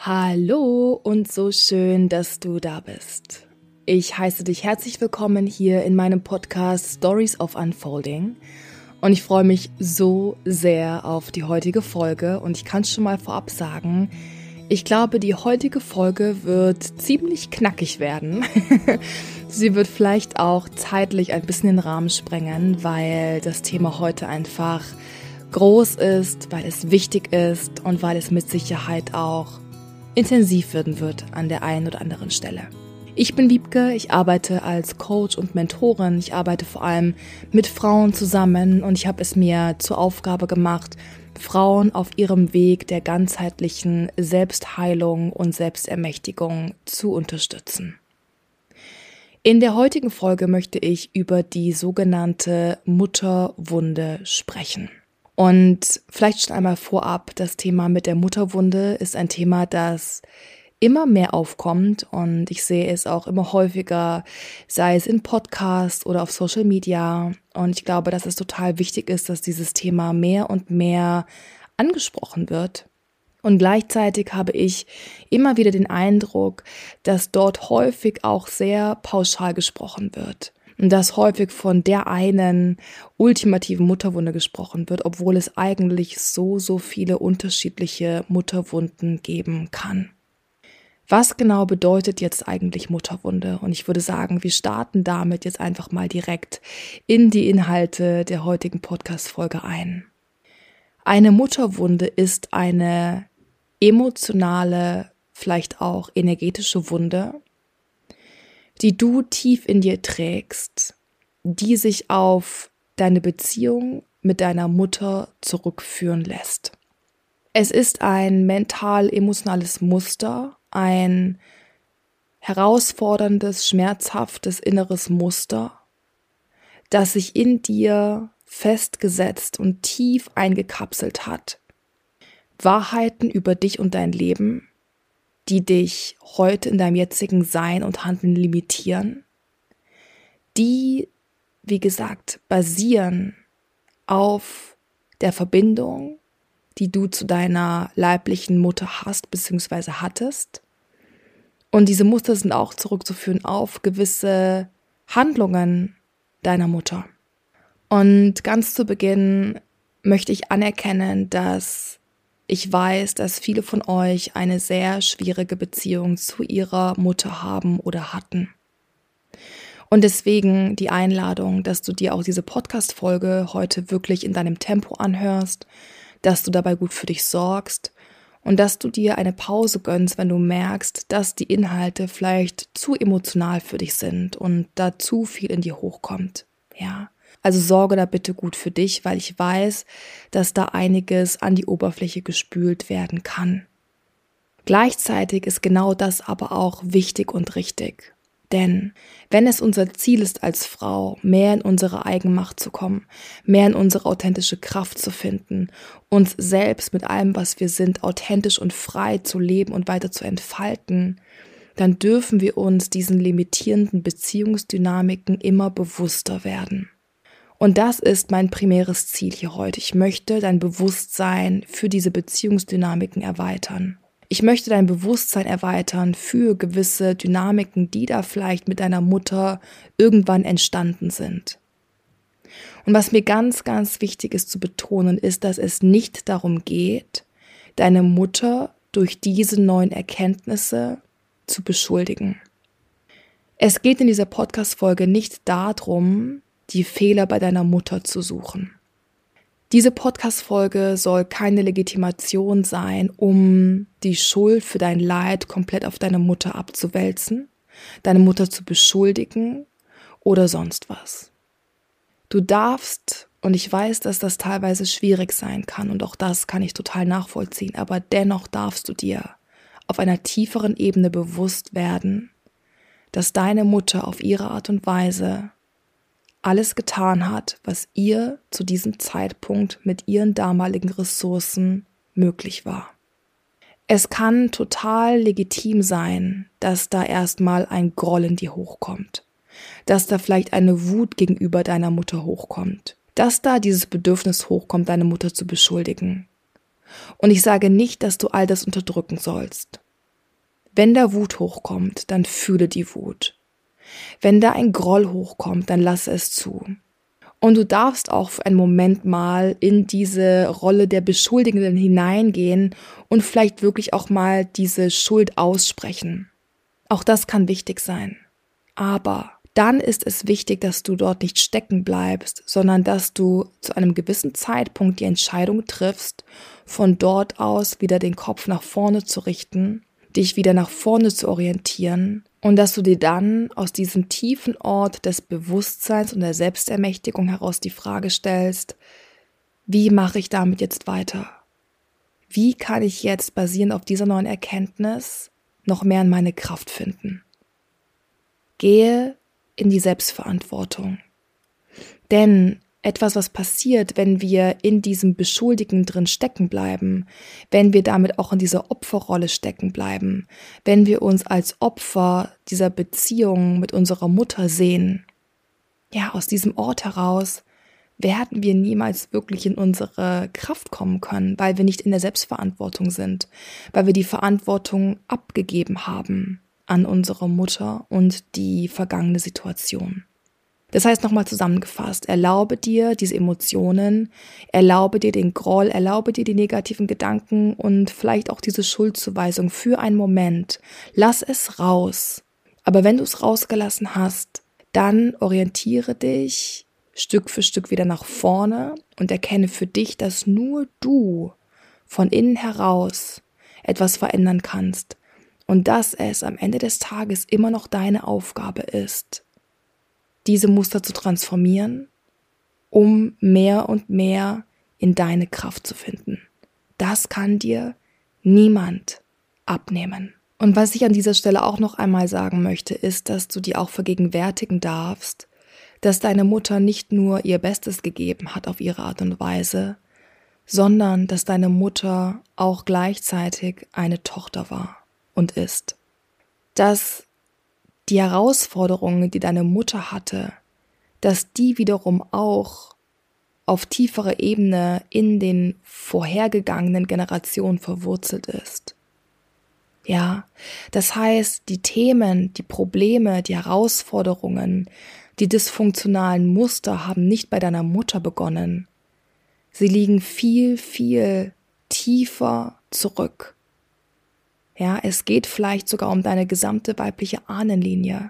Hallo und so schön, dass du da bist. Ich heiße dich herzlich willkommen hier in meinem Podcast Stories of Unfolding und ich freue mich so sehr auf die heutige Folge und ich kann schon mal vorab sagen, ich glaube, die heutige Folge wird ziemlich knackig werden. Sie wird vielleicht auch zeitlich ein bisschen den Rahmen sprengen, weil das Thema heute einfach groß ist, weil es wichtig ist und weil es mit Sicherheit auch intensiv werden wird an der einen oder anderen Stelle. Ich bin Wiebke, ich arbeite als Coach und Mentorin. Ich arbeite vor allem mit Frauen zusammen und ich habe es mir zur Aufgabe gemacht, Frauen auf ihrem Weg der ganzheitlichen Selbstheilung und Selbstermächtigung zu unterstützen. In der heutigen Folge möchte ich über die sogenannte Mutterwunde sprechen. Und vielleicht schon einmal vorab, das Thema mit der Mutterwunde ist ein Thema, das immer mehr aufkommt und ich sehe es auch immer häufiger, sei es in Podcasts oder auf Social Media. Und ich glaube, dass es total wichtig ist, dass dieses Thema mehr und mehr angesprochen wird. Und gleichzeitig habe ich immer wieder den Eindruck, dass dort häufig auch sehr pauschal gesprochen wird. Und dass häufig von der einen ultimativen Mutterwunde gesprochen wird, obwohl es eigentlich so viele unterschiedliche Mutterwunden geben kann. Was genau bedeutet jetzt eigentlich Mutterwunde? Und ich würde sagen, wir starten damit jetzt einfach mal direkt in die Inhalte der heutigen Podcast-Folge ein. Eine Mutterwunde ist eine emotionale, vielleicht auch energetische Wunde, die du tief in dir trägst, die sich auf deine Beziehung mit deiner Mutter zurückführen lässt. Es ist ein mental-emotionales Muster, ein herausforderndes, schmerzhaftes inneres Muster, das sich in dir festgesetzt und tief eingekapselt hat. Wahrheiten über dich und dein Leben, die dich heute in deinem jetzigen Sein und Handeln limitieren, die, wie gesagt, basieren auf der Verbindung, die du zu deiner leiblichen Mutter hast bzw. hattest. Und diese Muster sind auch zurückzuführen auf gewisse Handlungen deiner Mutter. Und ganz zu Beginn möchte ich anerkennen, dass ich weiß, dass viele von euch eine sehr schwierige Beziehung zu ihrer Mutter haben oder hatten. Und deswegen die Einladung, dass du dir auch diese Podcast-Folge heute wirklich in deinem Tempo anhörst, dass du dabei gut für dich sorgst und dass du dir eine Pause gönnst, wenn du merkst, dass die Inhalte vielleicht zu emotional für dich sind und da zu viel in dir hochkommt. Ja. Also sorge da bitte gut für dich, weil ich weiß, dass da einiges an die Oberfläche gespült werden kann. Gleichzeitig ist genau das aber auch wichtig und richtig. Denn wenn es unser Ziel ist als Frau, mehr in unsere Eigenmacht zu kommen, mehr in unsere authentische Kraft zu finden, uns selbst mit allem, was wir sind, authentisch und frei zu leben und weiter zu entfalten, dann dürfen wir uns diesen limitierenden Beziehungsdynamiken immer bewusster werden. Und das ist mein primäres Ziel hier heute. Ich möchte dein Bewusstsein für diese Beziehungsdynamiken erweitern. Ich möchte dein Bewusstsein erweitern für gewisse Dynamiken, die da vielleicht mit deiner Mutter irgendwann entstanden sind. Und was mir ganz wichtig ist zu betonen, ist, dass es nicht darum geht, deine Mutter durch diese neuen Erkenntnisse zu beschuldigen. Es geht in dieser Podcast-Folge nicht darum, die Fehler bei deiner Mutter zu suchen. Diese Podcast-Folge soll keine Legitimation sein, um die Schuld für dein Leid komplett auf deine Mutter abzuwälzen, deine Mutter zu beschuldigen oder sonst was. Du darfst, und ich weiß, dass das teilweise schwierig sein kann und auch das kann ich total nachvollziehen, aber dennoch darfst du dir auf einer tieferen Ebene bewusst werden, dass deine Mutter auf ihre Art und Weise alles getan hat, was ihr zu diesem Zeitpunkt mit ihren damaligen Ressourcen möglich war. Es kann total legitim sein, dass da erstmal ein Groll in dir hochkommt, dass da vielleicht eine Wut gegenüber deiner Mutter hochkommt, dass da dieses Bedürfnis hochkommt, deine Mutter zu beschuldigen. Und ich sage nicht, dass du all das unterdrücken sollst. Wenn da Wut hochkommt, dann fühle die Wut. Wenn da ein Groll hochkommt, dann lasse es zu. Und du darfst auch für einen Moment mal in diese Rolle der Beschuldigenden hineingehen und vielleicht wirklich auch mal diese Schuld aussprechen. Auch das kann wichtig sein. Aber dann ist es wichtig, dass du dort nicht stecken bleibst, sondern dass du zu einem gewissen Zeitpunkt die Entscheidung triffst, von dort aus wieder den Kopf nach vorne zu richten, dich wieder nach vorne zu orientieren und dass du dir dann aus diesem tiefen Ort des Bewusstseins und der Selbstermächtigung heraus die Frage stellst, wie mache ich damit jetzt weiter? Wie kann ich jetzt basierend auf dieser neuen Erkenntnis noch mehr in meine Kraft finden? Gehe in die Selbstverantwortung. Denn etwas, was passiert, wenn wir in diesem Beschuldigen drin stecken bleiben, wenn wir damit auch in dieser Opferrolle stecken bleiben, wenn wir uns als Opfer dieser Beziehung mit unserer Mutter sehen, ja, aus diesem Ort heraus werden wir niemals wirklich in unsere Kraft kommen können, weil wir nicht in der Selbstverantwortung sind, weil wir die Verantwortung abgegeben haben an unsere Mutter und die vergangene Situation. Das heißt, nochmal zusammengefasst, erlaube dir diese Emotionen, erlaube dir den Groll, erlaube dir die negativen Gedanken und vielleicht auch diese Schuldzuweisung für einen Moment. Lass es raus. Aber wenn du es rausgelassen hast, dann orientiere dich Stück für Stück wieder nach vorne und erkenne für dich, dass nur du von innen heraus etwas verändern kannst und dass es am Ende des Tages immer noch deine Aufgabe ist, diese Muster zu transformieren, um mehr und mehr in deine Kraft zu finden. Das kann dir niemand abnehmen. Und was ich an dieser Stelle auch noch einmal sagen möchte, ist, dass du dir auch vergegenwärtigen darfst, dass deine Mutter nicht nur ihr Bestes gegeben hat auf ihre Art und Weise, sondern dass deine Mutter auch gleichzeitig eine Tochter war und ist. Dass die Herausforderungen, die deine Mutter hatte, dass die wiederum auch auf tieferer Ebene in den vorhergegangenen Generationen verwurzelt ist. Ja, das heißt, die Themen, die Probleme, die Herausforderungen, die dysfunktionalen Muster haben nicht bei deiner Mutter begonnen. Sie liegen viel, viel tiefer zurück. Ja, es geht vielleicht sogar um deine gesamte weibliche Ahnenlinie.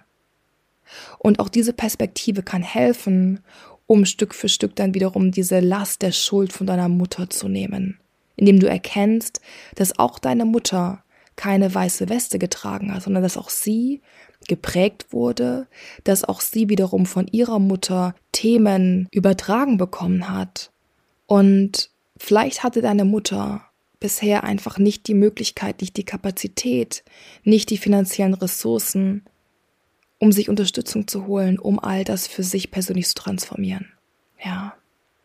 Und auch diese Perspektive kann helfen, um Stück für Stück dann wiederum diese Last der Schuld von deiner Mutter zu nehmen. Indem du erkennst, dass auch deine Mutter keine weiße Weste getragen hat, sondern dass auch sie geprägt wurde, dass auch sie wiederum von ihrer Mutter Themen übertragen bekommen hat. Und vielleicht hatte deine Mutter bisher einfach nicht die Möglichkeit, nicht die Kapazität, nicht die finanziellen Ressourcen, um sich Unterstützung zu holen, um all das für sich persönlich zu transformieren. Ja.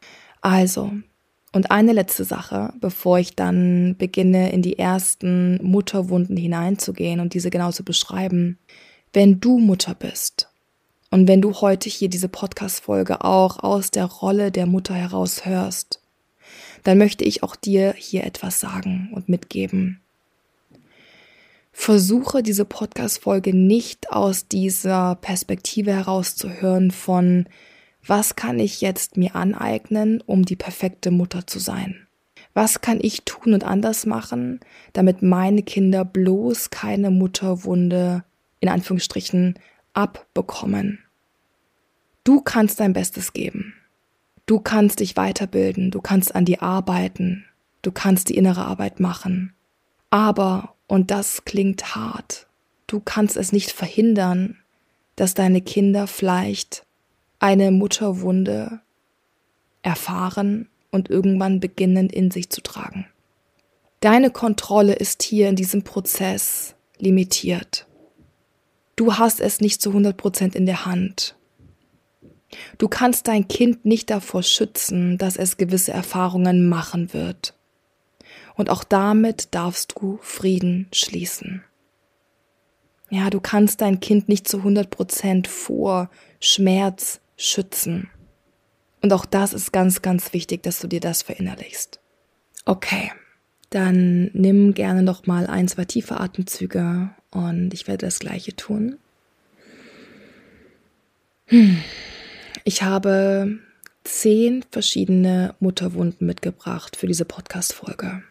Also, und eine letzte Sache, bevor ich dann beginne, in die ersten Mutterwunden hineinzugehen und diese genau zu beschreiben. Wenn du Mutter bist und wenn du heute hier diese Podcast-Folge auch aus der Rolle der Mutter heraus hörst, dann möchte ich auch dir hier etwas sagen und mitgeben. Versuche diese Podcast-Folge nicht aus dieser Perspektive herauszuhören von, was kann ich jetzt mir aneignen, um die perfekte Mutter zu sein? Was kann ich tun und anders machen, damit meine Kinder bloß keine Mutterwunde, in Anführungsstrichen, abbekommen? Du kannst dein Bestes geben. Du kannst dich weiterbilden, du kannst an dir arbeiten, du kannst die innere Arbeit machen. Aber, und das klingt hart, du kannst es nicht verhindern, dass deine Kinder vielleicht eine Mutterwunde erfahren und irgendwann beginnen in sich zu tragen. Deine Kontrolle ist hier in diesem Prozess limitiert. Du hast es nicht zu 100% in der Hand. Du kannst dein Kind nicht davor schützen, dass es gewisse Erfahrungen machen wird. Und auch damit darfst du Frieden schließen. Ja, du kannst dein Kind nicht zu 100% vor Schmerz schützen. Und auch das ist ganz, ganz wichtig, dass du dir das verinnerlichst. Okay, dann nimm gerne noch mal 1, 2 tiefe Atemzüge und ich werde das Gleiche tun. Ich habe 10 verschiedene Mutterwunden mitgebracht für diese Podcast-Folge.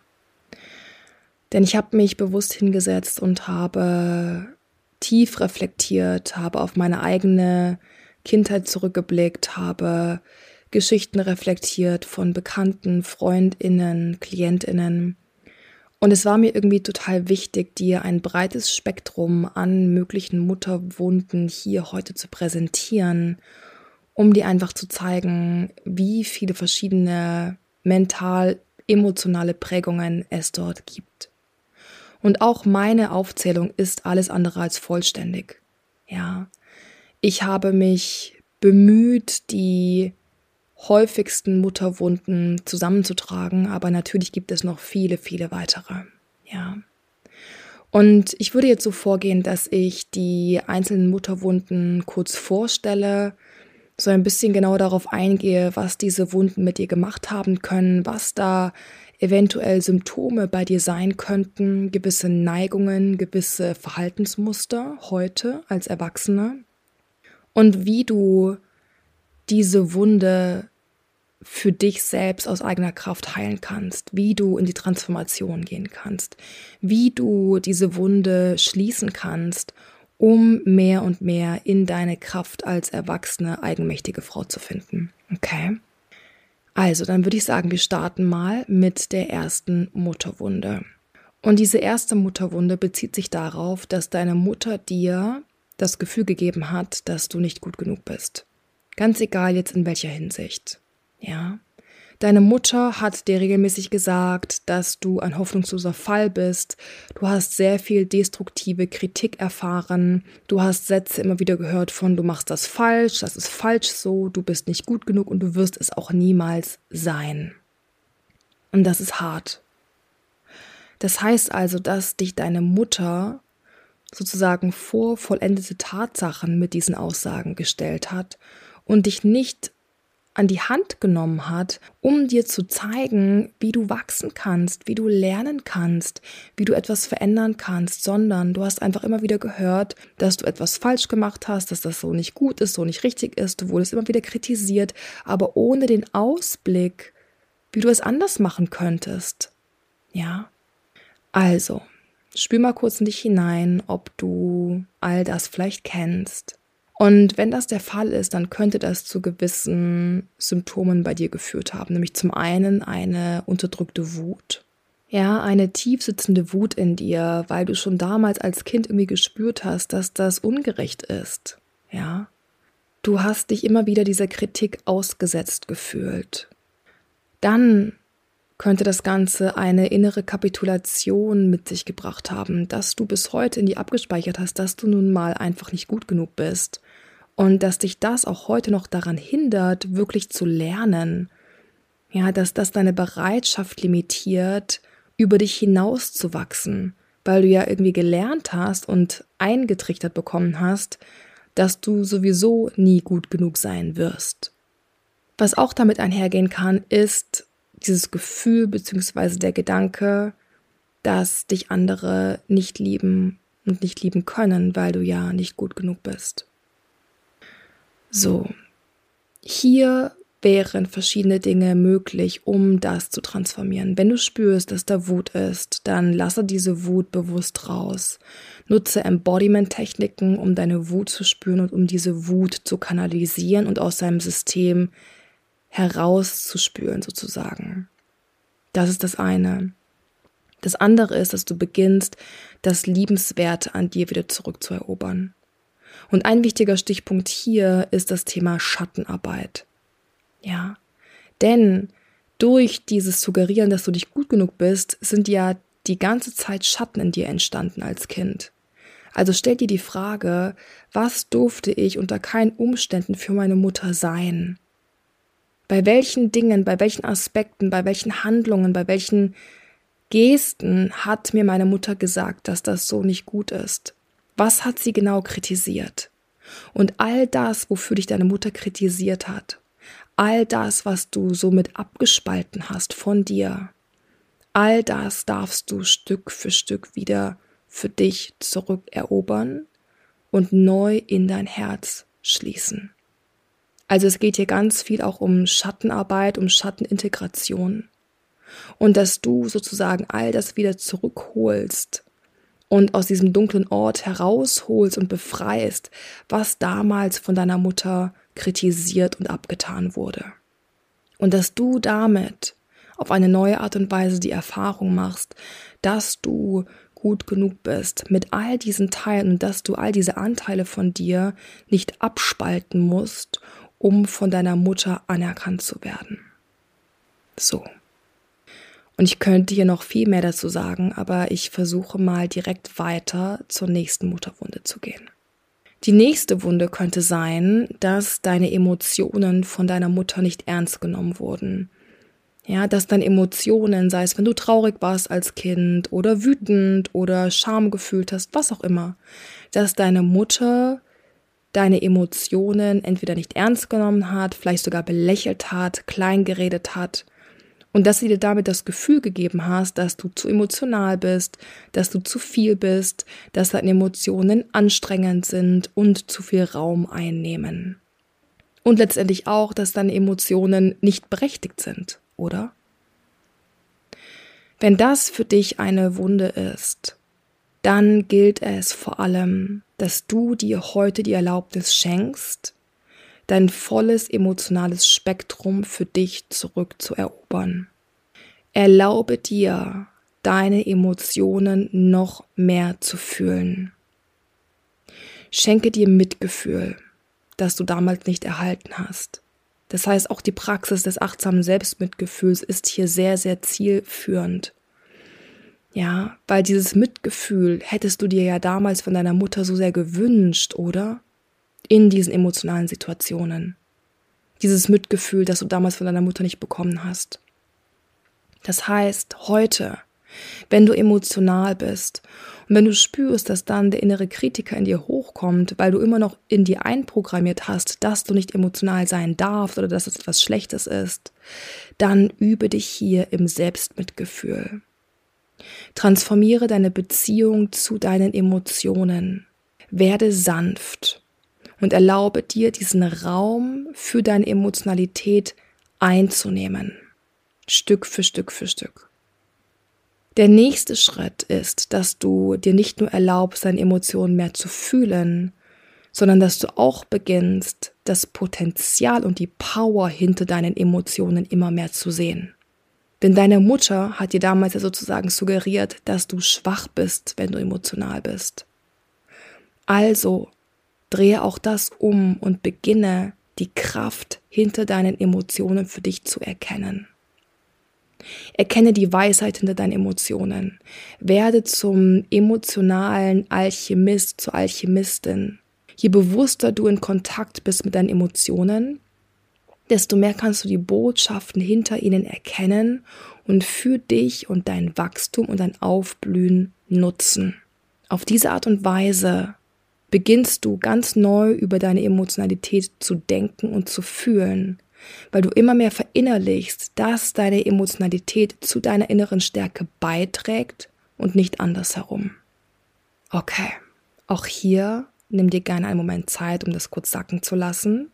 Denn ich habe mich bewusst hingesetzt und habe tief reflektiert, habe auf meine eigene Kindheit zurückgeblickt, habe Geschichten reflektiert von Bekannten, FreundInnen, KlientInnen. Und es war mir irgendwie total wichtig, dir ein breites Spektrum an möglichen Mutterwunden hier heute zu präsentieren, um dir einfach zu zeigen, wie viele verschiedene mental-emotionale Prägungen es dort gibt. Und auch meine Aufzählung ist alles andere als vollständig. Ja, ich habe mich bemüht, die häufigsten Mutterwunden zusammenzutragen, aber natürlich gibt es noch viele, viele weitere. Ja. Und ich würde jetzt so vorgehen, dass ich die einzelnen Mutterwunden kurz vorstelle, so ein bisschen genauer darauf eingehe, was diese Wunden mit dir gemacht haben können, was da eventuell Symptome bei dir sein könnten, gewisse Neigungen, gewisse Verhaltensmuster heute als Erwachsene und wie du diese Wunde für dich selbst aus eigener Kraft heilen kannst, wie du in die Transformation gehen kannst, wie du diese Wunde schließen kannst, um mehr und mehr in deine Kraft als erwachsene, eigenmächtige Frau zu finden. Okay? Also, dann würde ich sagen, wir starten mal mit der ersten Mutterwunde. Und diese erste Mutterwunde bezieht sich darauf, dass deine Mutter dir das Gefühl gegeben hat, dass du nicht gut genug bist. Ganz egal jetzt in welcher Hinsicht. Ja? Deine Mutter hat dir regelmäßig gesagt, dass du ein hoffnungsloser Fall bist. Du hast sehr viel destruktive Kritik erfahren. Du hast Sätze immer wieder gehört von, du machst das ist falsch so, du bist nicht gut genug und du wirst es auch niemals sein. Und das ist hart. Das heißt also, dass dich deine Mutter sozusagen vor vollendete Tatsachen mit diesen Aussagen gestellt hat und dich nicht an die Hand genommen hat, um dir zu zeigen, wie du wachsen kannst, wie du lernen kannst, wie du etwas verändern kannst, sondern du hast einfach immer wieder gehört, dass du etwas falsch gemacht hast, dass das so nicht gut ist, so nicht richtig ist, du wurdest immer wieder kritisiert, aber ohne den Ausblick, wie du es anders machen könntest. Ja? Also, spür mal kurz in dich hinein, ob du all das vielleicht kennst. Und wenn das der Fall ist, dann könnte das zu gewissen Symptomen bei dir geführt haben. Nämlich zum einen eine unterdrückte Wut. Ja, eine tief sitzende Wut in dir, weil du schon damals als Kind irgendwie gespürt hast, dass das ungerecht ist. Ja. Du hast dich immer wieder dieser Kritik ausgesetzt gefühlt. Dann könnte das Ganze eine innere Kapitulation mit sich gebracht haben, dass du bis heute in dir abgespeichert hast, dass du nun mal einfach nicht gut genug bist und dass dich das auch heute noch daran hindert, wirklich zu lernen. Ja, dass das deine Bereitschaft limitiert, über dich hinaus zu wachsen, weil du ja irgendwie gelernt hast und eingetrichtert bekommen hast, dass du sowieso nie gut genug sein wirst. Was auch damit einhergehen kann, ist dieses Gefühl bzw. der Gedanke, dass dich andere nicht lieben und nicht lieben können, weil du ja nicht gut genug bist. So, hier wären verschiedene Dinge möglich, um das zu transformieren. Wenn du spürst, dass da Wut ist, dann lasse diese Wut bewusst raus. Nutze Embodiment-Techniken, um deine Wut zu spüren und um diese Wut zu kanalisieren und aus deinem System herauszuspüren sozusagen. Das ist das eine. Das andere ist, dass du beginnst, das Liebenswerte an dir wieder zurückzuerobern. Und ein wichtiger Stichpunkt hier ist das Thema Schattenarbeit. Ja, denn durch dieses Suggerieren, dass du nicht gut genug bist, sind ja die ganze Zeit Schatten in dir entstanden als Kind. Also stell dir die Frage, was durfte ich unter keinen Umständen für meine Mutter sein? Bei welchen Dingen, bei welchen Aspekten, bei welchen Handlungen, bei welchen Gesten hat mir meine Mutter gesagt, dass das so nicht gut ist? Was hat sie genau kritisiert? Und all das, wofür dich deine Mutter kritisiert hat, all das, was du somit abgespalten hast von dir, all das darfst du Stück für Stück wieder für dich zurückerobern und neu in dein Herz schließen. Also es geht hier ganz viel auch um Schattenarbeit, um Schattenintegration. Und dass du sozusagen all das wieder zurückholst und aus diesem dunklen Ort herausholst und befreist, was damals von deiner Mutter kritisiert und abgetan wurde. Und dass du damit auf eine neue Art und Weise die Erfahrung machst, dass du gut genug bist mit all diesen Teilen und dass du all diese Anteile von dir nicht abspalten musst, um von deiner Mutter anerkannt zu werden. So. Und ich könnte hier noch viel mehr dazu sagen, aber ich versuche mal direkt weiter zur nächsten Mutterwunde zu gehen. Die nächste Wunde könnte sein, dass deine Emotionen von deiner Mutter nicht ernst genommen wurden. Ja, dass deine Emotionen, sei es wenn du traurig warst als Kind oder wütend oder Scham gefühlt hast, was auch immer, dass deine Mutter deine Emotionen entweder nicht ernst genommen hat, vielleicht sogar belächelt hat, klein geredet hat und dass sie dir damit das Gefühl gegeben hast, dass du zu emotional bist, dass du zu viel bist, dass deine Emotionen anstrengend sind und zu viel Raum einnehmen. Und letztendlich auch, dass deine Emotionen nicht berechtigt sind, oder? Wenn das für dich eine Wunde ist, dann gilt es vor allem, dass du dir heute die Erlaubnis schenkst, dein volles emotionales Spektrum für dich zurückzuerobern. Erlaube dir, deine Emotionen noch mehr zu fühlen. Schenke dir Mitgefühl, das du damals nicht erhalten hast. Das heißt, auch die Praxis des achtsamen Selbstmitgefühls ist hier sehr, sehr zielführend. Ja, weil dieses Mitgefühl hättest du dir ja damals von deiner Mutter so sehr gewünscht, oder? In diesen emotionalen Situationen. Dieses Mitgefühl, das du damals von deiner Mutter nicht bekommen hast. Das heißt, heute, wenn du emotional bist und wenn du spürst, dass dann der innere Kritiker in dir hochkommt, weil du immer noch in dir einprogrammiert hast, dass du nicht emotional sein darfst oder dass es etwas Schlechtes ist, dann übe dich hier im Selbstmitgefühl. Transformiere deine Beziehung zu deinen Emotionen. Werde sanft und erlaube dir, diesen Raum für deine Emotionalität einzunehmen. Stück für Stück für Stück. Der nächste Schritt ist, dass du dir nicht nur erlaubst, deine Emotionen mehr zu fühlen, sondern dass du auch beginnst, das Potenzial und die Power hinter deinen Emotionen immer mehr zu sehen. Denn deine Mutter hat dir damals ja sozusagen suggeriert, dass du schwach bist, wenn du emotional bist. Also drehe auch das um und beginne, die Kraft hinter deinen Emotionen für dich zu erkennen. Erkenne die Weisheit hinter deinen Emotionen. Werde zum emotionalen Alchemist, zur Alchemistin. Je bewusster du in Kontakt bist mit deinen Emotionen, desto mehr kannst du die Botschaften hinter ihnen erkennen und für dich und dein Wachstum und dein Aufblühen nutzen. Auf diese Art und Weise beginnst du ganz neu über deine Emotionalität zu denken und zu fühlen, weil du immer mehr verinnerlichst, dass deine Emotionalität zu deiner inneren Stärke beiträgt und nicht andersherum. Okay, auch hier nimm dir gerne einen Moment Zeit, um das kurz sacken zu lassen.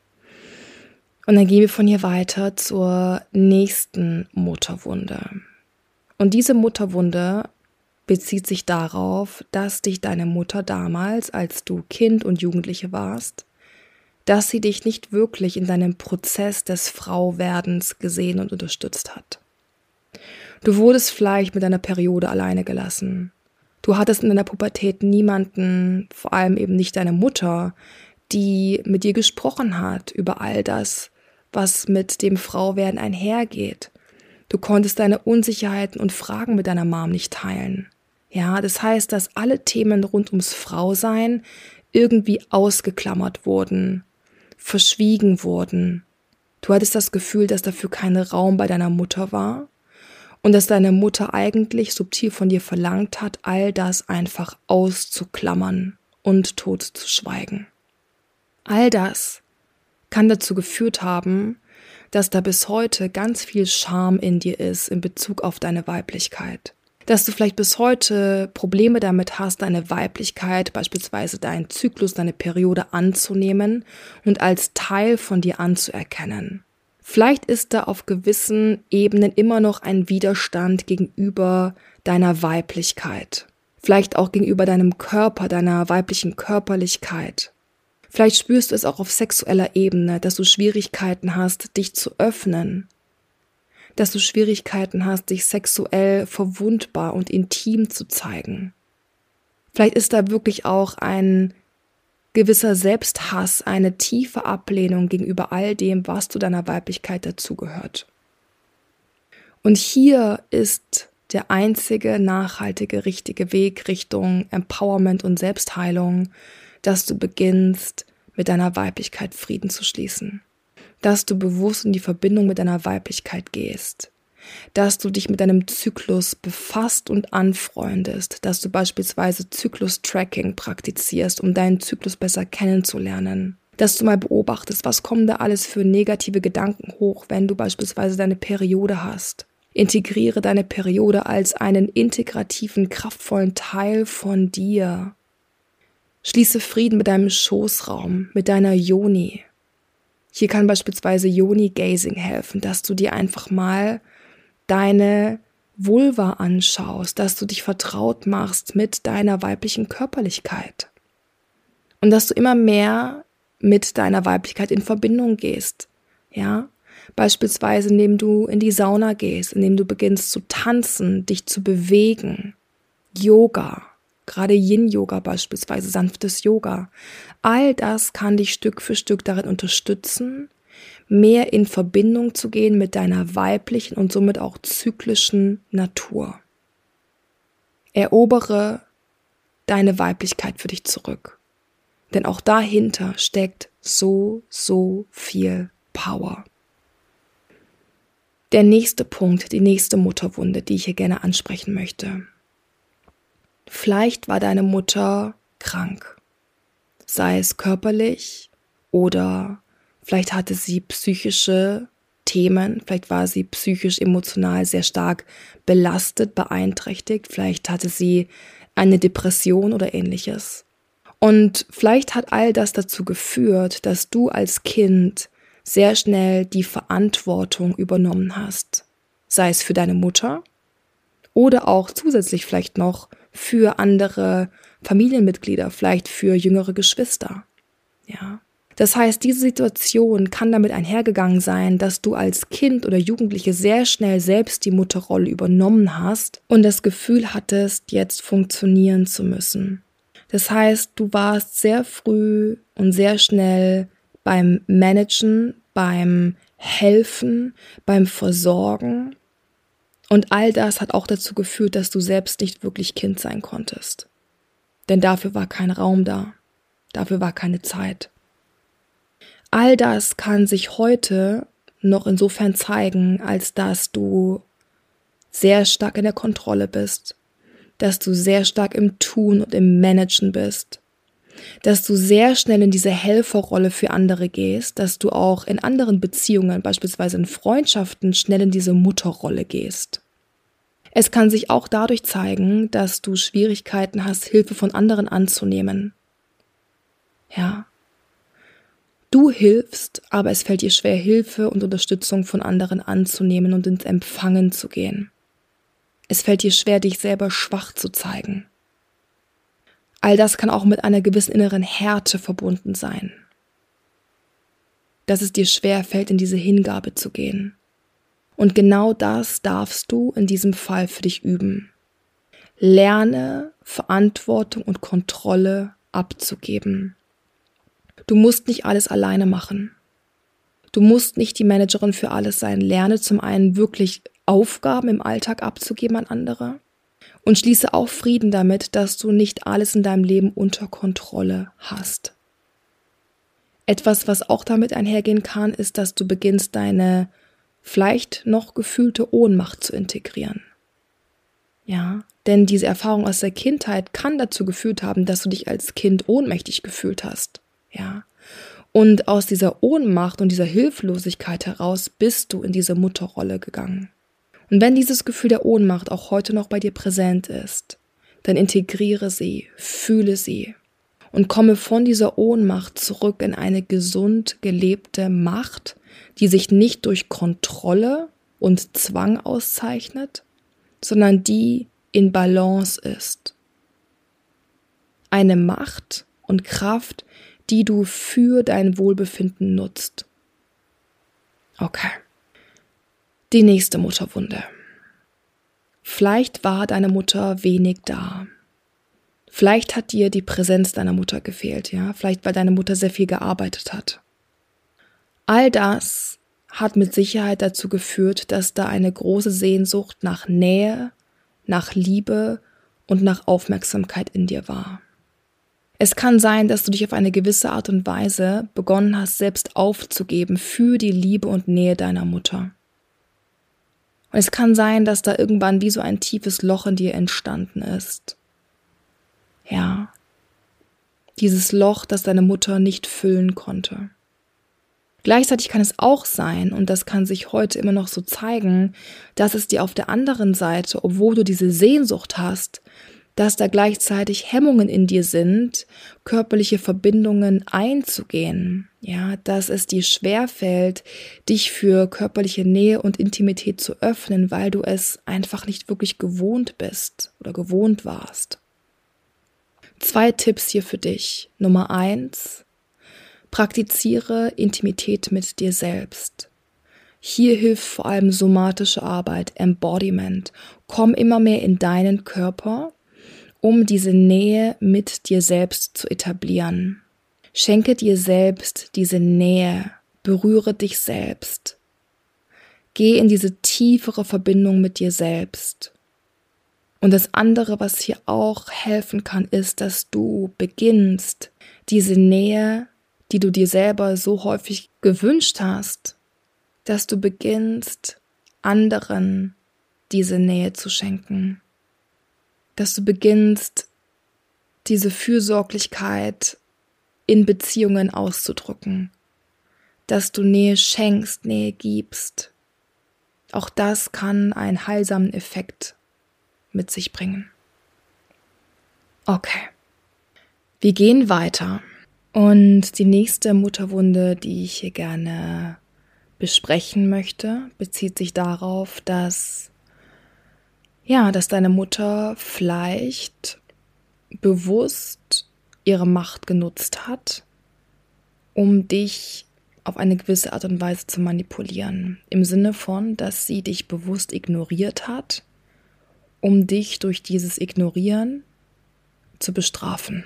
Und dann gehen wir von hier weiter zur nächsten Mutterwunde. Und diese Mutterwunde bezieht sich darauf, dass dich deine Mutter damals, als du Kind und Jugendliche warst, dass sie dich nicht wirklich in deinem Prozess des Frauwerdens gesehen und unterstützt hat. Du wurdest vielleicht mit deiner Periode alleine gelassen. Du hattest in deiner Pubertät niemanden, vor allem eben nicht deine Mutter, die mit dir gesprochen hat über all das, was mit dem Frauwerden einhergeht. Du konntest deine Unsicherheiten und Fragen mit deiner Mom nicht teilen. Ja, das heißt, dass alle Themen rund ums Frausein irgendwie ausgeklammert wurden, verschwiegen wurden. Du hattest das Gefühl, dass dafür kein Raum bei deiner Mutter war und dass deine Mutter eigentlich subtil von dir verlangt hat, all das einfach auszuklammern und tot zu schweigen. All das kann dazu geführt haben, dass da bis heute ganz viel Scham in dir ist in Bezug auf deine Weiblichkeit. Dass du vielleicht bis heute Probleme damit hast, deine Weiblichkeit, beispielsweise deinen Zyklus, deine Periode anzunehmen und als Teil von dir anzuerkennen. Vielleicht ist da auf gewissen Ebenen immer noch ein Widerstand gegenüber deiner Weiblichkeit. Vielleicht auch gegenüber deinem Körper, deiner weiblichen Körperlichkeit. Vielleicht spürst du es auch auf sexueller Ebene, dass du Schwierigkeiten hast, dich zu öffnen. Dass du Schwierigkeiten hast, dich sexuell verwundbar und intim zu zeigen. Vielleicht ist da wirklich auch ein gewisser Selbsthass, eine tiefe Ablehnung gegenüber all dem, was zu deiner Weiblichkeit dazugehört. Und hier ist der einzige nachhaltige, richtige Weg Richtung Empowerment und Selbstheilung, dass du beginnst, mit deiner Weiblichkeit Frieden zu schließen. Dass du bewusst in die Verbindung mit deiner Weiblichkeit gehst. Dass du dich mit deinem Zyklus befasst und anfreundest. Dass du beispielsweise Zyklus-Tracking praktizierst, um deinen Zyklus besser kennenzulernen. Dass du mal beobachtest, was kommen da alles für negative Gedanken hoch, wenn du beispielsweise deine Periode hast. Integriere deine Periode als einen integrativen, kraftvollen Teil von dir. Schließe Frieden mit deinem Schoßraum, mit deiner Yoni. Hier kann beispielsweise Yoni-Gazing helfen, dass du dir einfach mal deine Vulva anschaust, dass du dich vertraut machst mit deiner weiblichen Körperlichkeit. Und dass du immer mehr mit deiner Weiblichkeit in Verbindung gehst, ja? Beispielsweise, indem du in die Sauna gehst, indem du beginnst zu tanzen, dich zu bewegen. Yoga, gerade Yin-Yoga beispielsweise, sanftes Yoga. All das kann dich Stück für Stück darin unterstützen, mehr in Verbindung zu gehen mit deiner weiblichen und somit auch zyklischen Natur. Erobere deine Weiblichkeit für dich zurück. Denn auch dahinter steckt so viel Power. Der nächste Punkt, die nächste Mutterwunde, die ich hier gerne ansprechen möchte. Vielleicht war deine Mutter krank, sei es körperlich oder vielleicht hatte sie psychische Themen, vielleicht war sie psychisch, emotional sehr stark belastet, beeinträchtigt, vielleicht hatte sie eine Depression oder ähnliches. Und vielleicht hat all das dazu geführt, dass du als Kind sehr schnell die Verantwortung übernommen hast, sei es für deine Mutter oder auch zusätzlich vielleicht noch für andere Familienmitglieder, vielleicht für jüngere Geschwister. Ja. Das heißt, diese Situation kann damit einhergegangen sein, dass du als Kind oder Jugendliche sehr schnell selbst die Mutterrolle übernommen hast und das Gefühl hattest, jetzt funktionieren zu müssen. Das heißt, du warst sehr früh und sehr schnell beim Managen, beim Helfen, beim Versorgen. Und all das hat auch dazu geführt, dass du selbst nicht wirklich Kind sein konntest. Denn dafür war kein Raum da. Dafür war keine Zeit. All das kann sich heute noch insofern zeigen, als dass du sehr stark in der Kontrolle bist, dass du sehr stark im Tun und im Managen bist, dass du sehr schnell in diese Helferrolle für andere gehst, dass du auch in anderen Beziehungen, beispielsweise in Freundschaften, schnell in diese Mutterrolle gehst. Es kann sich auch dadurch zeigen, dass du Schwierigkeiten hast, Hilfe von anderen anzunehmen. Ja. Du hilfst, aber es fällt dir schwer, Hilfe und Unterstützung von anderen anzunehmen und ins Empfangen zu gehen. Es fällt dir schwer, dich selber schwach zu zeigen. All das kann auch mit einer gewissen inneren Härte verbunden sein. Dass es dir schwer fällt, in diese Hingabe zu gehen. Und genau das darfst du in diesem Fall für dich üben. Lerne, Verantwortung und Kontrolle abzugeben. Du musst nicht alles alleine machen. Du musst nicht die Managerin für alles sein. Lerne zum einen wirklich Aufgaben im Alltag abzugeben an andere und schließe auch Frieden damit, dass du nicht alles in deinem Leben unter Kontrolle hast. Etwas, was auch damit einhergehen kann, ist, dass du beginnst, deine vielleicht noch gefühlte Ohnmacht zu integrieren. Ja, denn diese Erfahrung aus der Kindheit kann dazu geführt haben, dass du dich als Kind ohnmächtig gefühlt hast. Ja. Und aus dieser Ohnmacht und dieser Hilflosigkeit heraus bist du in diese Mutterrolle gegangen. Und wenn dieses Gefühl der Ohnmacht auch heute noch bei dir präsent ist, dann integriere sie, fühle sie und komme von dieser Ohnmacht zurück in eine gesund gelebte Macht, die sich nicht durch Kontrolle und Zwang auszeichnet, sondern die in Balance ist. Eine Macht und Kraft, die du für dein Wohlbefinden nutzt. Okay. Die nächste Mutterwunde. Vielleicht war deine Mutter wenig da. Vielleicht hat dir die Präsenz deiner Mutter gefehlt, ja? Vielleicht, weil deine Mutter sehr viel gearbeitet hat. All das hat mit Sicherheit dazu geführt, dass da eine große Sehnsucht nach Nähe, nach Liebe und nach Aufmerksamkeit in dir war. Es kann sein, dass du dich auf eine gewisse Art und Weise begonnen hast, selbst aufzugeben für die Liebe und Nähe deiner Mutter. Und es kann sein, dass da irgendwann wie so ein tiefes Loch in dir entstanden ist. Ja, dieses Loch, das deine Mutter nicht füllen konnte. Gleichzeitig kann es auch sein, und das kann sich heute immer noch so zeigen, dass es dir auf der anderen Seite, obwohl du diese Sehnsucht hast, dass da gleichzeitig Hemmungen in dir sind, körperliche Verbindungen einzugehen. Ja, dass es dir schwerfällt, dich für körperliche Nähe und Intimität zu öffnen, weil du es einfach nicht wirklich gewohnt bist oder gewohnt warst. 2 Tipps hier für dich. Nummer 1, praktiziere Intimität mit dir selbst. Hier hilft vor allem somatische Arbeit, Embodiment. Komm immer mehr in deinen Körper, um diese Nähe mit dir selbst zu etablieren. Schenke dir selbst diese Nähe, berühre dich selbst. Geh in diese tiefere Verbindung mit dir selbst. Und das andere, was hier auch helfen kann, ist, dass du beginnst, diese Nähe, die du dir selber so häufig gewünscht hast, dass du beginnst, anderen diese Nähe zu schenken. Dass du beginnst, diese Fürsorglichkeit in Beziehungen auszudrücken. Dass du Nähe schenkst, Nähe gibst. Auch das kann einen heilsamen Effekt mit sich bringen. Okay, wir gehen weiter. Und die nächste Mutterwunde, die ich hier gerne besprechen möchte, bezieht sich darauf, dass deine Mutter vielleicht bewusst ihre Macht genutzt hat, um dich auf eine gewisse Art und Weise zu manipulieren. Im Sinne von, dass sie dich bewusst ignoriert hat, um dich durch dieses Ignorieren zu bestrafen.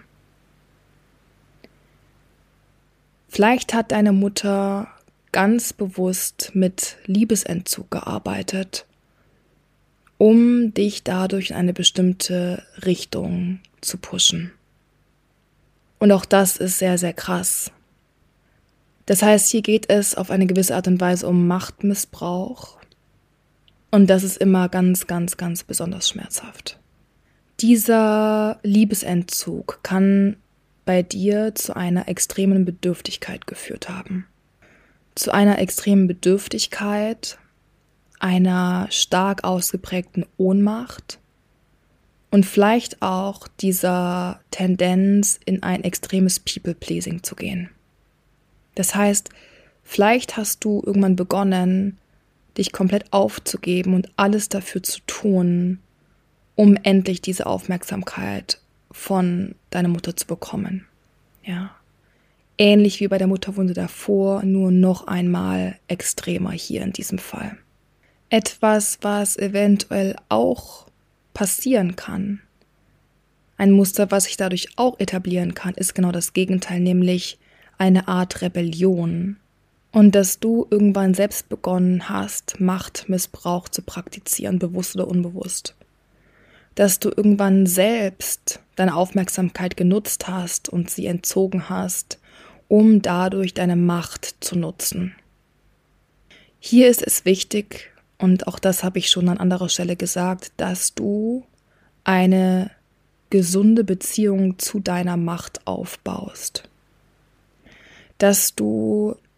Vielleicht hat deine Mutter ganz bewusst mit Liebesentzug gearbeitet, um dich dadurch in eine bestimmte Richtung zu pushen. Und auch das ist sehr, sehr krass. Das heißt, hier geht es auf eine gewisse Art und Weise um Machtmissbrauch. Und das ist immer ganz, ganz, ganz besonders schmerzhaft. Dieser Liebesentzug kann bei dir zu einer extremen Bedürftigkeit geführt haben. Zu einer extremen Bedürftigkeit, einer stark ausgeprägten Ohnmacht und vielleicht auch dieser Tendenz, in ein extremes People-Pleasing zu gehen. Das heißt, vielleicht hast du irgendwann begonnen, dich komplett aufzugeben und alles dafür zu tun, um endlich diese Aufmerksamkeit von deiner Mutter zu bekommen. Ja. Ähnlich wie bei der Mutterwunde davor, nur noch einmal extremer hier in diesem Fall. Etwas, was eventuell auch passieren kann, ein Muster, was sich dadurch auch etablieren kann, ist genau das Gegenteil, nämlich eine Art Rebellion. Und dass du irgendwann selbst begonnen hast, Machtmissbrauch zu praktizieren, bewusst oder unbewusst. Dass du irgendwann selbst deine Aufmerksamkeit genutzt hast und sie entzogen hast, um dadurch deine Macht zu nutzen. Hier ist es wichtig, und auch das habe ich schon an anderer Stelle gesagt, dass du eine gesunde Beziehung zu deiner Macht aufbaust. Dass du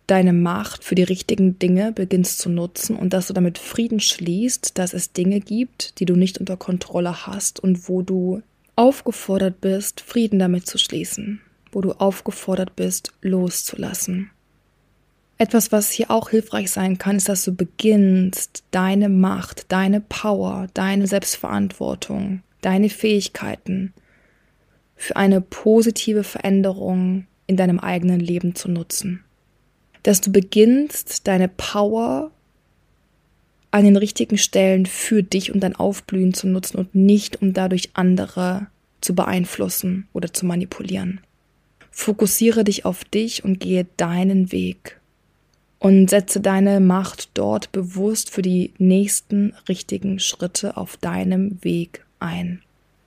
deine Macht für die richtigen Dinge beginnst zu nutzen und dass du damit Frieden schließt, dass es Dinge gibt, die du nicht unter Kontrolle hast und wo du aufgefordert bist, Frieden damit zu schließen, wo du aufgefordert bist, loszulassen. Etwas, was hier auch hilfreich sein kann, ist, dass du beginnst, deine Macht, deine Power, deine Selbstverantwortung, deine Fähigkeiten für eine positive Veränderung in deinem eigenen Leben zu nutzen. Dass du beginnst, deine Power an den richtigen Stellen für dich und dein Aufblühen zu nutzen und nicht, um dadurch andere zu beeinflussen oder zu manipulieren. Fokussiere dich auf dich und gehe deinen Weg und setze deine Macht dort bewusst für die nächsten richtigen Schritte auf deinem Weg ein.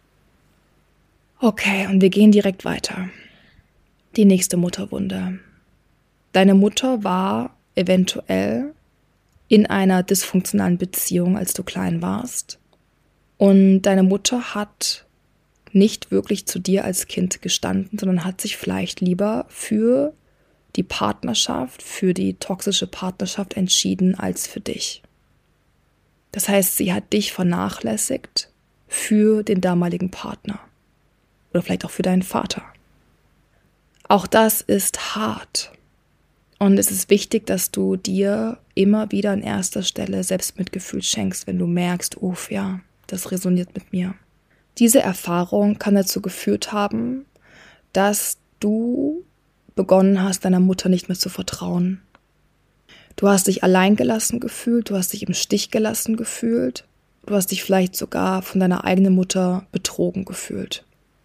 Okay, und wir gehen direkt weiter. Die nächste Mutterwunde. Deine Mutter war eventuell in einer dysfunktionalen Beziehung, als du klein warst. Und deine Mutter hat nicht wirklich zu dir als Kind gestanden, sondern hat sich vielleicht lieber für die Partnerschaft, für die toxische Partnerschaft entschieden als für dich. Das heißt, sie hat dich vernachlässigt für den damaligen Partner oder vielleicht auch für deinen Vater. Auch das ist hart. Und es ist wichtig, dass du dir immer wieder an erster Stelle Selbstmitgefühl schenkst, wenn du merkst, uff, ja, das resoniert mit mir. Diese Erfahrung kann dazu geführt haben, dass du begonnen hast, deiner Mutter nicht mehr zu vertrauen. Du hast dich alleingelassen gefühlt, du hast dich im Stich gelassen gefühlt, du hast dich vielleicht sogar von deiner eigenen Mutter betrogen gefühlt.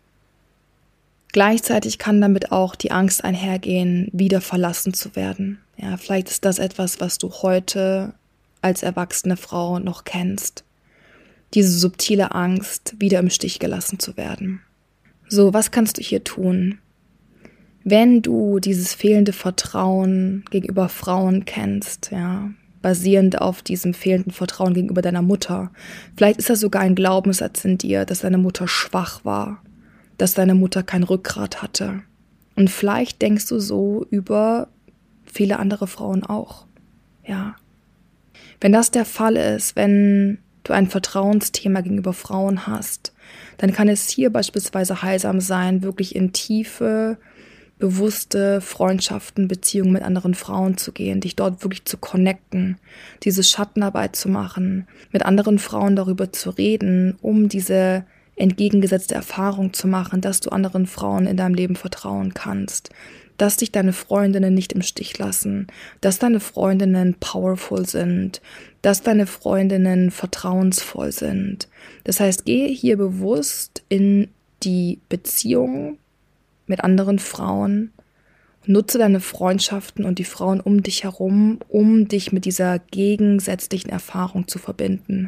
Gleichzeitig kann damit auch die Angst einhergehen, wieder verlassen zu werden. Ja, vielleicht ist das etwas, was du heute als erwachsene Frau noch kennst. Diese subtile Angst, wieder im Stich gelassen zu werden. So, was kannst du hier tun? Wenn du dieses fehlende Vertrauen gegenüber Frauen kennst, ja, basierend auf diesem fehlenden Vertrauen gegenüber deiner Mutter, vielleicht ist das sogar ein Glaubenssatz in dir, dass deine Mutter schwach war, dass deine Mutter kein Rückgrat hatte. Und vielleicht denkst du so über viele andere Frauen auch. Ja. Wenn das der Fall ist, wenn du ein Vertrauensthema gegenüber Frauen hast, dann kann es hier beispielsweise heilsam sein, wirklich in tiefe, bewusste Freundschaften, Beziehungen mit anderen Frauen zu gehen, dich dort wirklich zu connecten, diese Schattenarbeit zu machen, mit anderen Frauen darüber zu reden, um diese entgegengesetzte Erfahrung zu machen, dass du anderen Frauen in deinem Leben vertrauen kannst, dass dich deine Freundinnen nicht im Stich lassen, dass deine Freundinnen powerful sind, dass deine Freundinnen vertrauensvoll sind. Das heißt, gehe hier bewusst in die Beziehung mit anderen Frauen, nutze deine Freundschaften und die Frauen um dich herum, um dich mit dieser gegensätzlichen Erfahrung zu verbinden.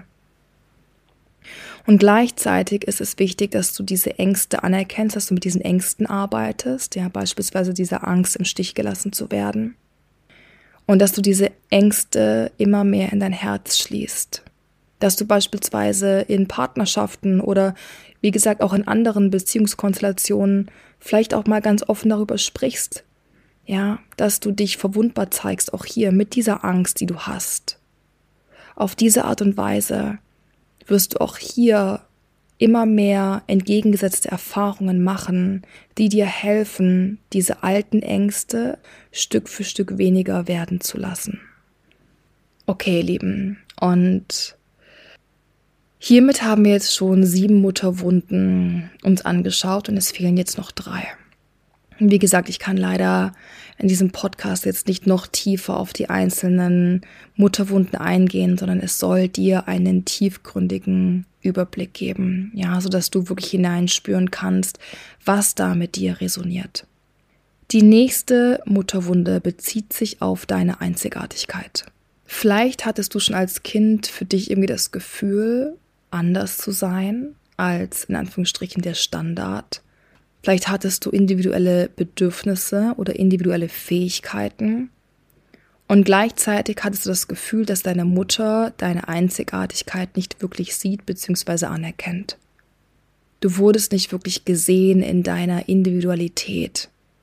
Und gleichzeitig ist es wichtig, dass du diese Ängste anerkennst, dass du mit diesen Ängsten arbeitest, ja, beispielsweise diese Angst, im Stich gelassen zu werden. Und dass du diese Ängste immer mehr in dein Herz schließt. Dass du beispielsweise in Partnerschaften oder, wie gesagt, auch in anderen Beziehungskonstellationen vielleicht auch mal ganz offen darüber sprichst. Ja, dass du dich verwundbar zeigst, auch hier mit dieser Angst, die du hast. Auf diese Art und Weise wirst du auch hier immer mehr entgegengesetzte Erfahrungen machen, die dir helfen, diese alten Ängste Stück für Stück weniger werden zu lassen. Okay, ihr Lieben, und hiermit haben wir jetzt schon 7 Mutterwunden uns angeschaut und es fehlen jetzt noch 3. Und wie gesagt, ich kann leider in diesem Podcast jetzt nicht noch tiefer auf die einzelnen Mutterwunden eingehen, sondern es soll dir einen tiefgründigen Überblick geben, ja, sodass du wirklich hineinspüren kannst, was da mit dir resoniert. Die nächste Mutterwunde bezieht sich auf deine Einzigartigkeit. Vielleicht hattest du schon als Kind für dich irgendwie das Gefühl, anders zu sein als in Anführungsstrichen der Standard. Vielleicht hattest du individuelle Bedürfnisse oder individuelle Fähigkeiten und gleichzeitig hattest du das Gefühl, dass deine Mutter deine Einzigartigkeit nicht wirklich sieht bzw. anerkennt. Du wurdest nicht wirklich gesehen in deiner Individualität.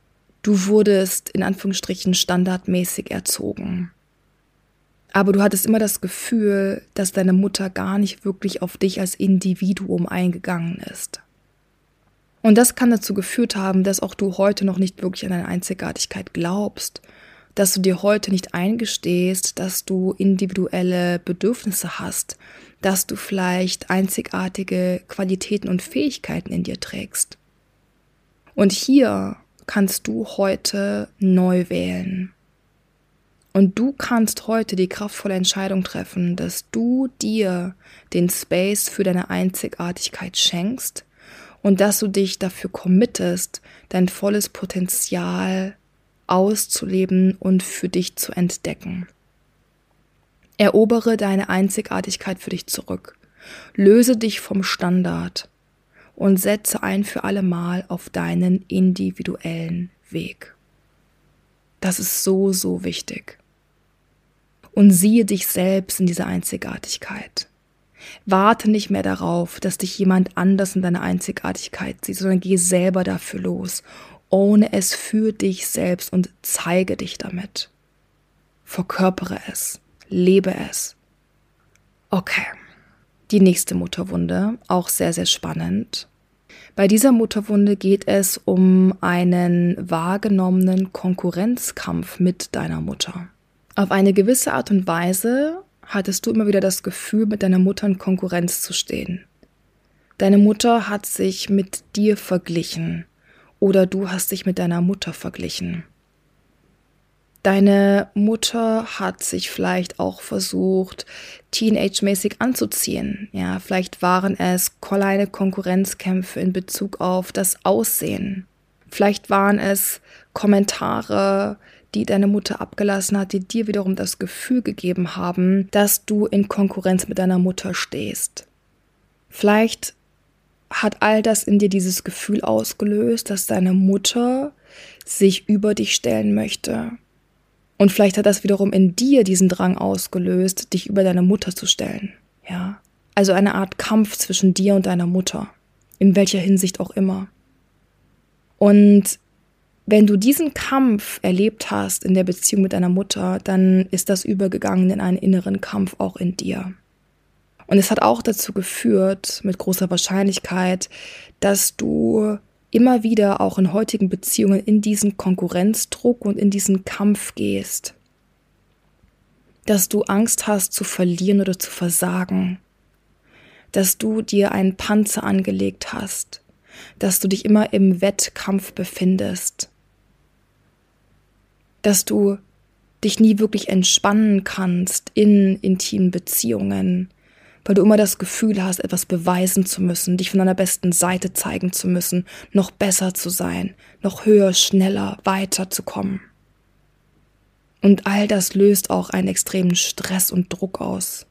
Du wurdest in Anführungsstrichen standardmäßig erzogen. Aber du hattest immer das Gefühl, dass deine Mutter gar nicht wirklich auf dich als Individuum eingegangen ist. Und das kann dazu geführt haben, dass auch du heute noch nicht wirklich an deine Einzigartigkeit glaubst, dass du dir heute nicht eingestehst, dass du individuelle Bedürfnisse hast, dass du vielleicht einzigartige Qualitäten und Fähigkeiten in dir trägst. Und hier kannst du heute neu wählen. Und du kannst heute die kraftvolle Entscheidung treffen, dass du dir den Space für deine Einzigartigkeit schenkst und dass du dich dafür committest, dein volles Potenzial auszuleben und für dich zu entdecken. Erobere deine Einzigartigkeit für dich zurück. Löse dich vom Standard und setze ein für alle Mal auf deinen individuellen Weg. Das ist so, so wichtig. Und siehe dich selbst in dieser Einzigartigkeit. Warte nicht mehr darauf, dass dich jemand anders in deiner Einzigartigkeit sieht, sondern geh selber dafür los. Ohne es für dich selbst und zeige dich damit. Verkörpere es. Lebe es. Okay. Die nächste Mutterwunde, auch sehr, sehr spannend. Bei dieser Mutterwunde geht es um einen wahrgenommenen Konkurrenzkampf mit deiner Mutter. Auf eine gewisse Art und Weise hattest du immer wieder das Gefühl, mit deiner Mutter in Konkurrenz zu stehen. Deine Mutter hat sich mit dir verglichen oder du hast dich mit deiner Mutter verglichen. Deine Mutter hat sich vielleicht auch versucht, teenage-mäßig anzuziehen. Ja, vielleicht waren es kleine Konkurrenzkämpfe in Bezug auf das Aussehen. Vielleicht waren es Kommentare, die deine Mutter abgelassen hat, die dir wiederum das Gefühl gegeben haben, dass du in Konkurrenz mit deiner Mutter stehst. Vielleicht hat all das in dir dieses Gefühl ausgelöst, dass deine Mutter sich über dich stellen möchte. Und vielleicht hat das wiederum in dir diesen Drang ausgelöst, dich über deine Mutter zu stellen. Ja? Also eine Art Kampf zwischen dir und deiner Mutter. In welcher Hinsicht auch immer. Und wenn du diesen Kampf erlebt hast in der Beziehung mit deiner Mutter, dann ist das übergegangen in einen inneren Kampf auch in dir. Und es hat auch dazu geführt, mit großer Wahrscheinlichkeit, dass du immer wieder auch in heutigen Beziehungen in diesen Konkurrenzdruck und in diesen Kampf gehst. Dass du Angst hast zu verlieren oder zu versagen. Dass du dir einen Panzer angelegt hast. Dass du dich immer im Wettkampf befindest. Dass du dich nie wirklich entspannen kannst in intimen Beziehungen, weil du immer das Gefühl hast, etwas beweisen zu müssen, dich von deiner besten Seite zeigen zu müssen, noch besser zu sein, noch höher, schneller, weiter zu kommen. Und all das löst auch einen extremen Stress und Druck aus.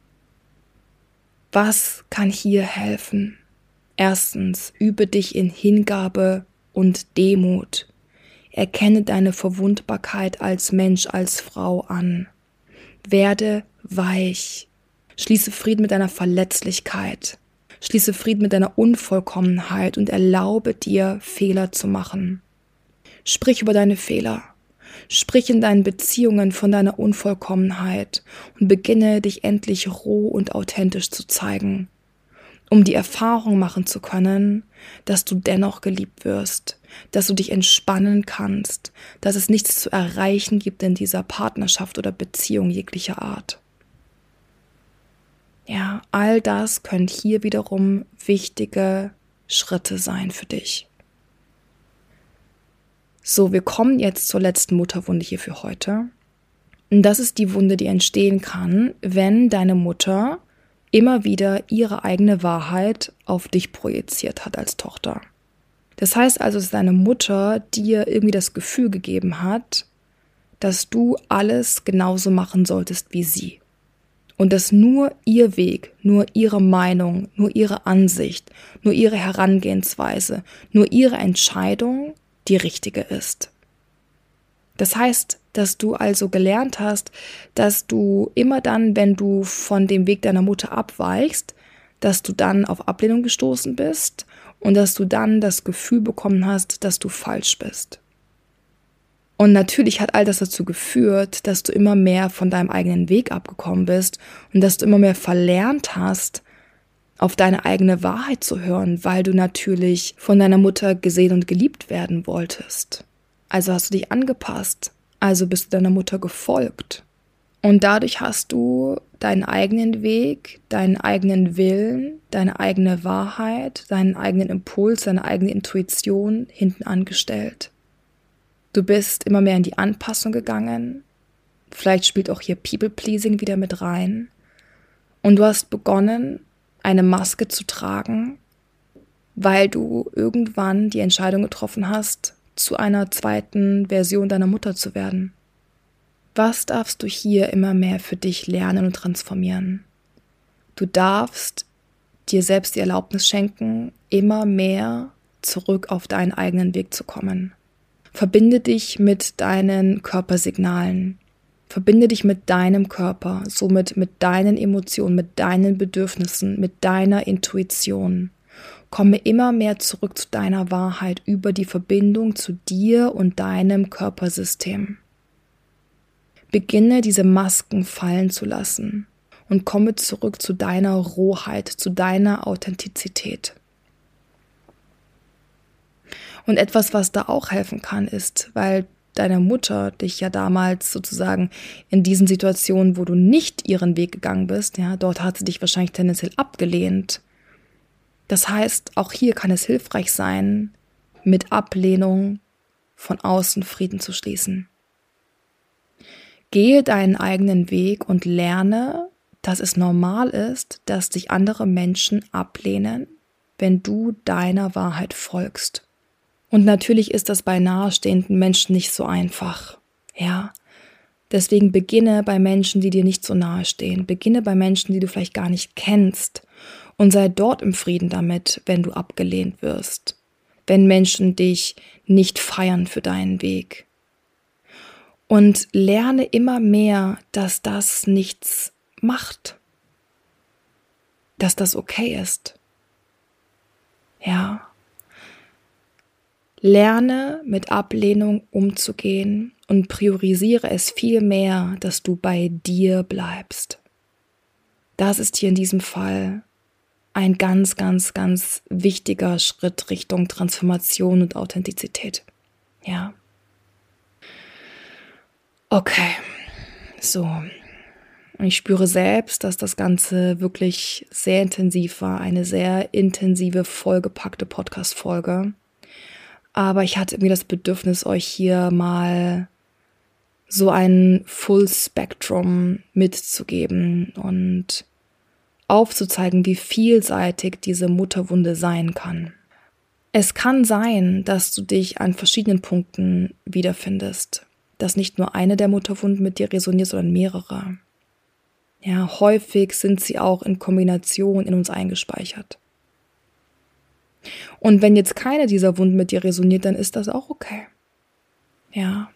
Was kann hier helfen? Erstens, übe dich in Hingabe und Demut. Erkenne deine Verwundbarkeit als Mensch, als Frau an. Werde weich. Schließe Frieden mit deiner Verletzlichkeit. Schließe Frieden mit deiner Unvollkommenheit und erlaube dir, Fehler zu machen. Sprich über deine Fehler. Sprich in deinen Beziehungen von deiner Unvollkommenheit und beginne dich endlich roh und authentisch zu zeigen, um die Erfahrung machen zu können, dass du dennoch geliebt wirst, dass du dich entspannen kannst, dass es nichts zu erreichen gibt in dieser Partnerschaft oder Beziehung jeglicher Art. Ja, all das können hier wiederum wichtige Schritte sein für dich. So, wir kommen jetzt zur letzten Mutterwunde hier für heute. Und das ist die Wunde, die entstehen kann, wenn deine Mutter immer wieder ihre eigene Wahrheit auf dich projiziert hat als Tochter. Das heißt also, dass deine Mutter dir irgendwie das Gefühl gegeben hat, dass du alles genauso machen solltest wie sie. Und dass nur ihr Weg, nur ihre Meinung, nur ihre Ansicht, nur ihre Herangehensweise, nur ihre Entscheidung die richtige ist. Das heißt, dass du also gelernt hast, dass du immer dann, wenn du von dem Weg deiner Mutter abweichst, dass du dann auf Ablehnung gestoßen bist und dass du dann das Gefühl bekommen hast, dass du falsch bist. Und natürlich hat all das dazu geführt, dass du immer mehr von deinem eigenen Weg abgekommen bist und dass du immer mehr verlernt hast, auf deine eigene Wahrheit zu hören, weil du natürlich von deiner Mutter gesehen und geliebt werden wolltest. Also hast du dich angepasst, also bist du deiner Mutter gefolgt. Und dadurch hast du deinen eigenen Weg, deinen eigenen Willen, deine eigene Wahrheit, deinen eigenen Impuls, deine eigene Intuition hinten angestellt. Du bist immer mehr in die Anpassung gegangen. Vielleicht spielt auch hier People-Pleasing wieder mit rein. Und du hast begonnen, eine Maske zu tragen, weil du irgendwann die Entscheidung getroffen hast, zu einer zweiten Version deiner Mutter zu werden. Was darfst du hier immer mehr für dich lernen und transformieren? Du darfst dir selbst die Erlaubnis schenken, immer mehr zurück auf deinen eigenen Weg zu kommen. Verbinde dich mit deinen Körpersignalen. Verbinde dich mit deinem Körper, somit mit deinen Emotionen, mit deinen Bedürfnissen, mit deiner Intuition. Komme immer mehr zurück zu deiner Wahrheit über die Verbindung zu dir und deinem Körpersystem. Beginne diese Masken fallen zu lassen und komme zurück zu deiner Rohheit, zu deiner Authentizität. Und etwas, was da auch helfen kann, ist, weil deine Mutter dich ja damals sozusagen in diesen Situationen, wo du nicht ihren Weg gegangen bist, ja, dort hat sie dich wahrscheinlich tendenziell abgelehnt. Das heißt, auch hier kann es hilfreich sein, mit Ablehnung von außen Frieden zu schließen. Gehe deinen eigenen Weg und lerne, dass es normal ist, dass dich andere Menschen ablehnen, wenn du deiner Wahrheit folgst. Und natürlich ist das bei nahestehenden Menschen nicht so einfach, ja. Deswegen beginne bei Menschen, die dir nicht so nahe stehen. Beginne bei Menschen, die du vielleicht gar nicht kennst. Und sei dort im Frieden damit, wenn du abgelehnt wirst. Wenn Menschen dich nicht feiern für deinen Weg. Und lerne immer mehr, dass das nichts macht. Dass das okay ist. Ja. Lerne mit Ablehnung umzugehen und priorisiere es viel mehr, dass du bei dir bleibst. Das ist hier in diesem Fall ein ganz, ganz, ganz wichtiger Schritt Richtung Transformation und Authentizität. Ja. Okay, so. Ich spüre selbst, dass das Ganze wirklich sehr intensiv war. Eine sehr intensive, vollgepackte Podcast-Folge. Aber ich hatte irgendwie das Bedürfnis, euch hier mal so ein Full Spectrum mitzugeben und aufzuzeigen, wie vielseitig diese Mutterwunde sein kann. Es kann sein, dass du dich an verschiedenen Punkten wiederfindest, dass nicht nur eine der Mutterwunden mit dir resoniert, sondern mehrere. Ja, häufig sind sie auch in Kombination in uns eingespeichert. Und wenn jetzt keine dieser Wunden mit dir resoniert, dann ist das auch okay. Ja.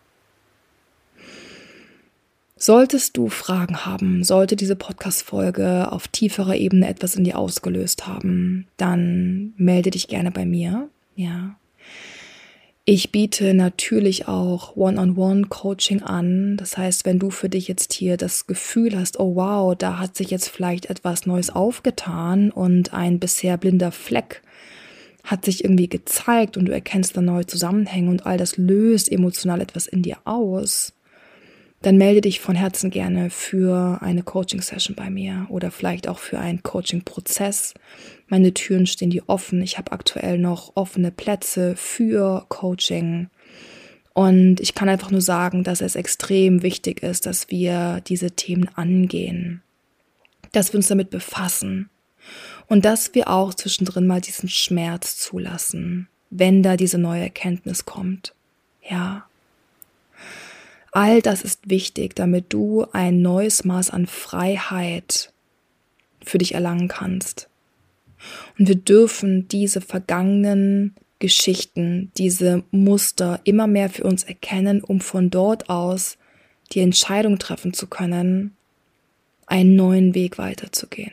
Solltest du Fragen haben, sollte diese Podcast-Folge auf tieferer Ebene etwas in dir ausgelöst haben, dann melde dich gerne bei mir. Ja. Ich biete natürlich auch One-on-One-Coaching an. Das heißt, wenn du für dich jetzt hier das Gefühl hast, oh wow, da hat sich jetzt vielleicht etwas Neues aufgetan und ein bisher blinder Fleck hat sich irgendwie gezeigt und du erkennst da neue Zusammenhänge und all das löst emotional etwas in dir aus, dann melde dich von Herzen gerne für eine Coaching-Session bei mir oder vielleicht auch für einen Coaching-Prozess. Meine Türen stehen dir offen. Ich habe aktuell noch offene Plätze für Coaching. Und ich kann einfach nur sagen, dass es extrem wichtig ist, dass wir diese Themen angehen, dass wir uns damit befassen. Und dass wir auch zwischendrin mal diesen Schmerz zulassen, wenn da diese neue Erkenntnis kommt. Ja. All das ist wichtig, damit du ein neues Maß an Freiheit für dich erlangen kannst. Und wir dürfen diese vergangenen Geschichten, diese Muster immer mehr für uns erkennen, um von dort aus die Entscheidung treffen zu können, einen neuen Weg weiterzugehen.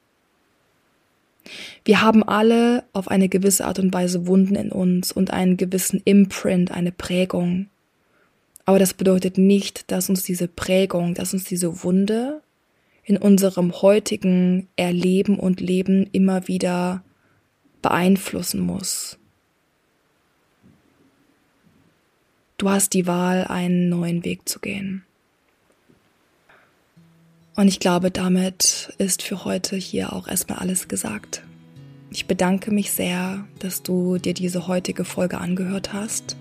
Wir haben alle auf eine gewisse Art und Weise Wunden in uns und einen gewissen Imprint, eine Prägung. Aber das bedeutet nicht, dass uns diese Prägung, dass uns diese Wunde in unserem heutigen Erleben und Leben immer wieder beeinflussen muss. Du hast die Wahl, einen neuen Weg zu gehen. Und ich glaube, damit ist für heute hier auch erstmal alles gesagt. Ich bedanke mich sehr, dass du dir diese heutige Folge angehört hast.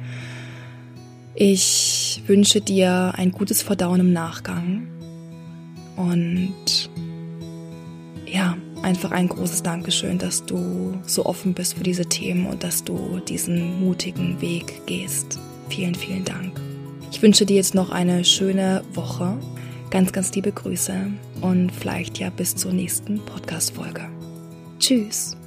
Ich wünsche dir ein gutes Verdauen im Nachgang und ja, einfach ein großes Dankeschön, dass du so offen bist für diese Themen und dass du diesen mutigen Weg gehst. Vielen, vielen Dank. Ich wünsche dir jetzt noch eine schöne Woche. Ganz, ganz liebe Grüße und vielleicht ja bis zur nächsten Podcast-Folge. Tschüss.